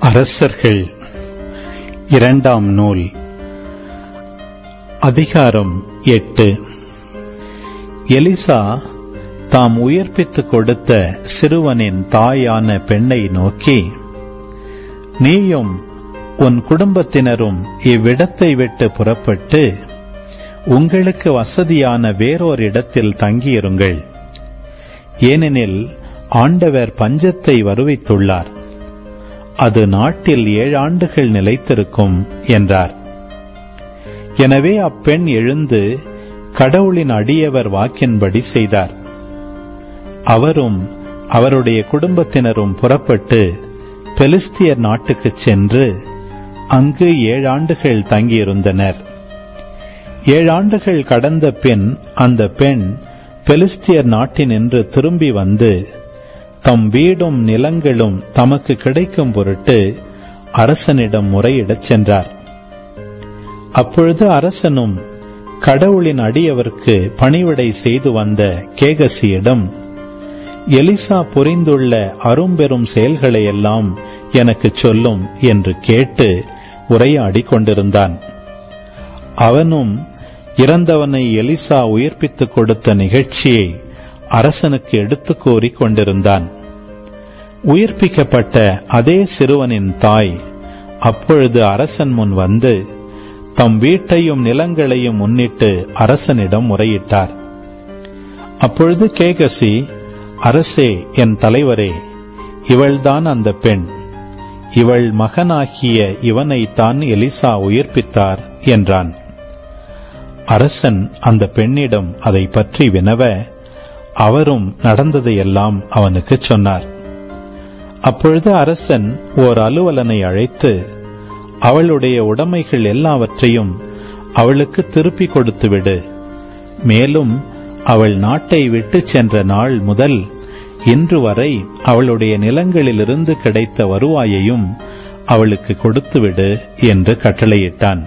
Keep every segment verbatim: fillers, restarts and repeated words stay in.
அரசர்கள் இரண்டாம் நூல் அதிகாரம் எட்டு. எலிசா தாம் உயிர்ப்பித்துக் கொடுத்த சிறுவனின் தாயான பெண்ணை நோக்கி, நீயும் உன் குடும்பத்தினரும் இவ்விடத்தை விட்டு புறப்பட்டு உங்களுக்கு வசதியான வேறொரு இடத்தில் தங்கியிருங்கள். ஏனெனில் ஆண்டவர் பஞ்சத்தை வருவித்துள்ளார். அது நாட்டில் ஏழு ஆண்டுகள் நிலைத்திருக்கும் என்றார். எனவே அப்பெண் எழுந்து கடவுளின் அடியவர் வாக்கின்படி செய்தார். அவரும் அவருடைய குடும்பத்தினரும் புறப்பட்டு பெலிஸ்தியர் நாட்டுக்குச் சென்று அங்கு ஏழு ஆண்டுகள் தங்கியிருந்தனர். ஏழாண்டுகள் கடந்த பின் அந்த பெண் பெலிஸ்தியர் நாட்டினின்று திரும்பி வந்து தம் வீடும் நிலங்களும் தமக்கு கிடைக்கும் பொருட்டு அரசனிடம் முறையிடச் சென்றார். அப்பொழுது அரசனும் கடவுளின் அடியவர்க்கு பணிவிடை செய்து வந்த கேகசியிடம், எலிசா புரிந்துள்ள அரும்பெரும் செயல்களையெல்லாம் எனக்கு சொல்லும் என்று கேட்டு உரையாடி கொண்டிருந்தான். அவனும் இறந்தவனை எலிசா உயிர்ப்பித்துக் கொடுத்த நிகழ்ச்சியை அரசனுக்கு எடுத்துக் கூறிக் கொண்டிருந்தான். உயிர்ப்பிக்கப்பட்ட அதே சிறுவனின் தாய் அப்பொழுது அரசன் முன் வந்து தம் வீட்டையும் நிலங்களையும் முன்னிட்டு அரசனிடம் முறையிட்டார். அப்பொழுது கேகசி, அரசே, என் தலைவரே, இவள்தான் அந்த பெண். இவள் மகனாகிய இவனைத்தான் எலிசா உயிர்ப்பித்தார் என்றான். அரசன் அந்த பெண்ணிடம் அதை பற்றி வினவ அவரும் நடந்ததையெல்லாம் அவனுக்கு சொன்னார். அப்பொழுது அரசன் ஓர் அலுவலனை அழைத்து அவளுடைய உடைமைகள் எல்லாவற்றையும் அவளுக்கு திருப்பி கொடுத்துவிடு. மேலும் அவள் நாட்டை விட்டு சென்ற நாள் முதல் இன்று வரை அவளுடைய நிலங்களிலிருந்து கிடைத்த வருவாயையும் அவளுக்கு கொடுத்துவிடு என்று கட்டளையிட்டான்.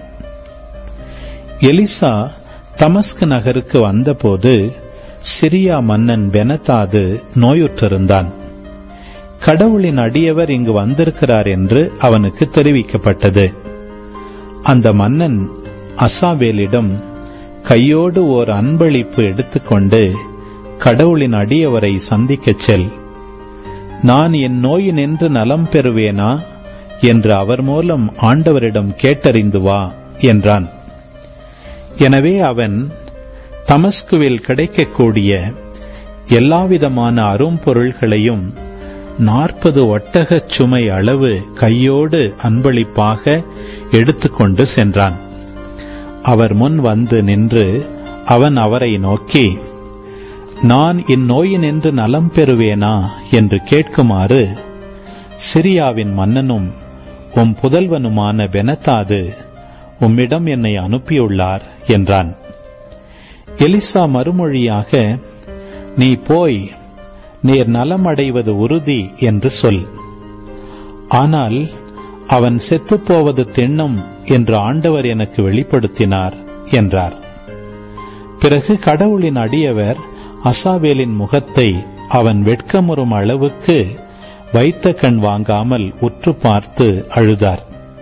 எலிசா தமஸ்கு நகருக்கு வந்தபோது சிரியா மன்னன் பெனதாது நோயுற்றிருந்தான். கடவுளின் அடியவர் இங்கு வந்திருக்கிறார் என்று அவனுக்கு தெரிவிக்கப்பட்டது. அந்த மன்னன் அசாவேலிடம், கையோடு ஓர் அன்பளிப்பு எடுத்துக்கொண்டு கடவுளின் அடியவரை சந்திக்கச் செல். நான் என் நோயினின்று நலம் பெறுவேனா என்று அவர் மூலம் ஆண்டவரிடம் கேட்டறிந்து வா என்றான். எனவே அவன் தமஸ்குவில் கிடைக்கக்கூடிய எல்லாவிதமான அரும்பொருள்களையும் நாற்பது ஒட்டகச் சுமை அளவு கையோடு அன்பளிப்பாக எடுத்துக்கொண்டு சென்றான். அவர் முன் வந்து நின்று அவன் அவரை நோக்கி, நான் இந்நோயினின்று நலம் பெறுவேனா என்று கேட்குமாறு சிரியாவின் மன்னனும் உம் புதல்வனுமான பெனதாது உம்மிடம் என்னை அனுப்பியுள்ளார் என்றான். எலிசா மறுமொழியாக, நீ போய் நீர் நலமடைவது உறுதி என்று சொல். ஆனால் அவன் செத்துப்போவது திண்ணம் என்று ஆண்டவர் எனக்கு வெளிப்படுத்தினார் என்றார். பிறகு கடவுளின் அடியவர் அசாவேலின் முகத்தை அவன் வெட்கமுறும் அளவுக்கு வைத்த கண் வாங்காமல் உற்று பார்த்து அழுதார்.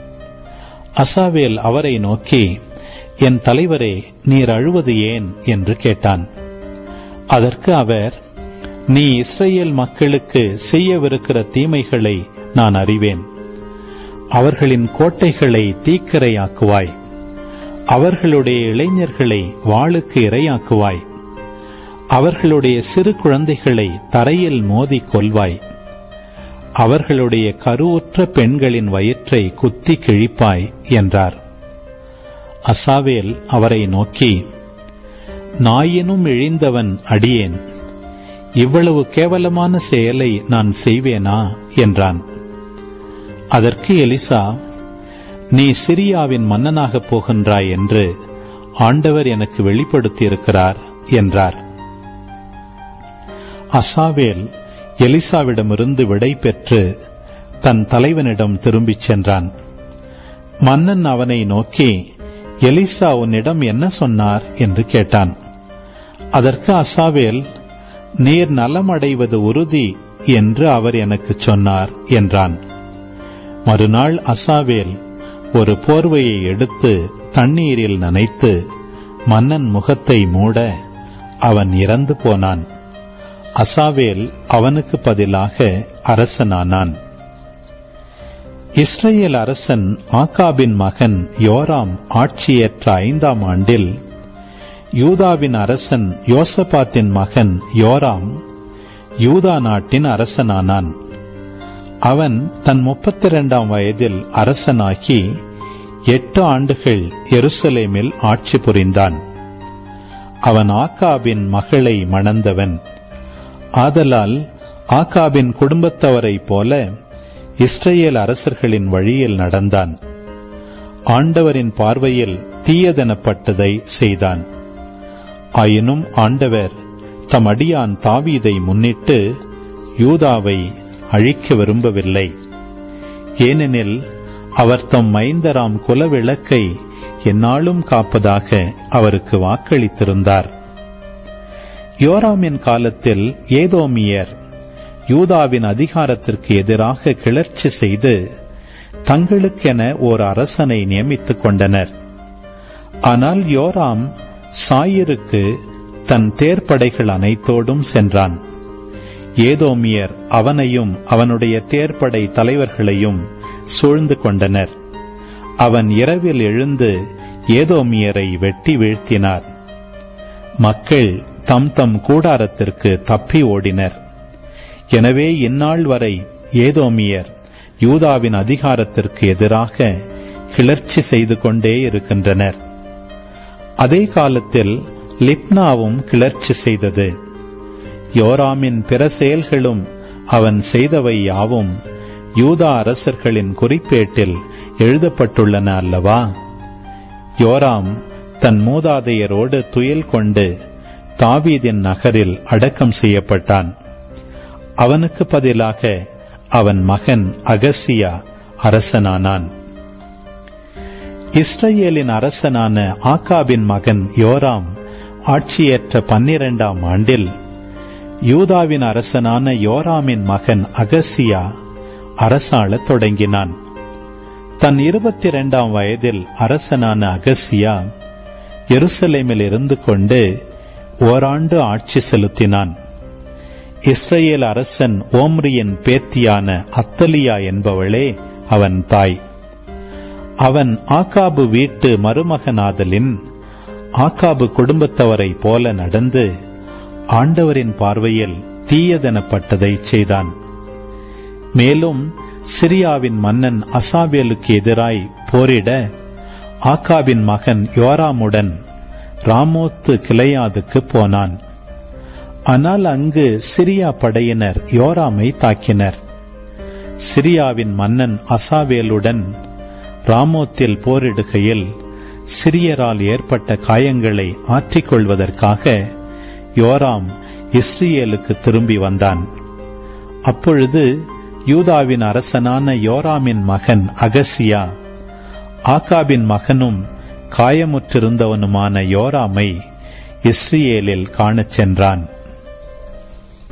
அசாவேல் அவரை நோக்கி, என் தலைவரே, நீர் அழுவது ஏன் என்று கேட்டான். அதற்கு அவர், நீ இஸ்ரேல் மக்களுக்கு செய்யவிருக்கிற தீமைகளை நான் அறிவேன். அவர்களின் கோட்டைகளை தீக்கிரையாக்குவாய். அவர்களுடைய இளைஞர்களை வாளுக்கு இரையாக்குவாய். அவர்களுடைய சிறு குழந்தைகளை தரையில் மோதி கொல்வாய். அவர்களுடைய கருவுற்ற பெண்களின் வயிற்றை குத்தி கிழிப்பாய் என்றார். அசாவேல் அவரை நோக்கி, நாயினும் இழிந்தவன் அடியேன். இவ்வளவு கேவலமான செயலை நான் செய்வேனா என்றான். அதற்கு எலிசா, நீ சிரியாவின் மன்னனாகப் போகின்றாய் என்று ஆண்டவர் எனக்கு வெளிப்படுத்தியிருக்கிறார் என்றார். அசாவேல் எலிசாவிடமிருந்து விடை பெற்று தன் தலைவனிடம் திரும்பிச் சென்றான். மன்னன் அவனை நோக்கி, எலிசா உன்னிடம் என்ன சொன்னார் என்று கேட்டான். அதற்கு அசாவேல், நீர் நலமடைவது உறுதி என்று அவர் எனக்குச் சொன்னார் என்றான். மறுநாள் அசாவேல் ஒரு போர்வையை எடுத்து தண்ணீரில் நனைத்து மன்னன் முகத்தை மூட அவன் இறந்து போனான். அசாவேல் அவனுக்கு பதிலாக அரசனானான். இஸ்ரேல் அரசன் ஆகாபின் மகன் யோராம் ஆட்சியேற்ற ஐந்தாம் ஆண்டில் யூதாவின் அரசன் யோசபாத்தின் மகன் யோராம் யூதா நாட்டின் அரசனானான். அவன் தன் முப்பத்தி இரண்டாம் வயதில் அரசனாகி எட்டு ஆண்டுகள் எருசலேமில் ஆட்சி புரிந்தான். அவன் ஆகாபின் மகளை மணந்தவன். ஆதலால் ஆகாபின் குடும்பத்தவரைப் போல இஸ்ரேல் அரசர்களின் வழியில் நடந்தான். ஆண்டவரின் பார்வையில் தீயதெனப்பட்டதை செய்தான். ஆயினும் ஆண்டவர் தம் அடியான் தாவீதை முன்னிட்டு யூதாவை அழிக்க விரும்பவில்லை. ஏனெனில் அவர் தம் மைந்தராம் குலவிளக்கை எந்நாளும் காப்பதாக அவருக்கு வாக்களித்திருந்தார். யோராமின் காலத்தில் ஏதோமியர் யூதாவின் அதிகாரத்திற்கு எதிராக கிளர்ச்சி செய்து தங்களுக்கென ஓர் அரசனை நியமித்துக் கொண்டனர். ஆனால் யோராம் சாயிருக்கு தன் தேர்ப்படைகள் அனைத்தோடும் சென்றான். ஏதோமியர் அவனையும் அவனுடைய தேர்ப்படை தலைவர்களையும் சூழ்ந்து கொண்டனர். அவன் இரவில் எழுந்து ஏதோமியரை வெட்டி வீழ்த்தினார். மக்கள் தம் தம் கூடாரத்திற்கு தப்பி ஓடினர். எனவே இந்நாள் வரை ஏதோமியர் யூதாவின் அதிகாரத்திற்கு எதிராக கிளர்ச்சி செய்து கொண்டே இருக்கின்றனர். அதே காலத்தில் லிப்னாவும் கிளர்ச்சி செய்தது. யோராமின் பிற செயல்களும் அவன் செய்தவை யாவும் யூதா அரசர்களின் குறிப்பேட்டில் எழுதப்பட்டுள்ளன அல்லவா? யோராம் தன் மூதாதையரோடு துயில் கொண்டு தாவீதின் நகரில் அடக்கம் செய்யப்பட்டான். அவனுக்கு பதிலாக அவன் மகன் அகசியா அரசனானான். இஸ்ரேலின் அரசனான ஆகாபின் மகன் யோராம் ஆட்சியேற்ற பன்னிரண்டாம் ஆண்டில் யூதாவின் அரசனான யோராமின் மகன் அகசியா அரசாளத் தொடங்கினான். தன் இருபத்தி இரண்டாம் வயதில் அரசனான அகசியா எருசலேமில் இருந்து கொண்டு ஓராண்டு ஆட்சி செலுத்தினான். இஸ்ரேல் அரசன் ஓம்ரியின் பேத்தியான அத்தலியா என்பவளே அவன் தாய். அவன் ஆகாபு வீட்டு மருமகனாதலின் ஆகாபு குடும்பத்தவரை போல நடந்து ஆண்டவரின் பார்வையில் தீயதெனப்பட்டதை செய்தான். மேலும் சிரியாவின் மன்னன் அசாவேலுக்கு எதிராய் போரிட ஆகாபின் மகன் யோராமுடன் ராமோத்து கிளையாதுக்கு போனான். ஆனால் அங்கு சிரியா படையினர் யோராமை தாக்கினர். சிரியாவின் மன்னன் அசாவேலுடன் ராமோத்தில் போரிடுகையில் சிரியரால் ஏற்பட்ட காயங்களை ஆற்றிக்கொள்வதற்காக யோராம் இஸ்ரேலுக்கு திரும்பி வந்தான். அப்பொழுது யூதாவின் அரசனான யோராமின் மகன் அகசியா ஆகாபின் மகனும் காயமுற்றிருந்தவனுமான யோராமை இஸ்ரேலில் காணச் சென்றான்.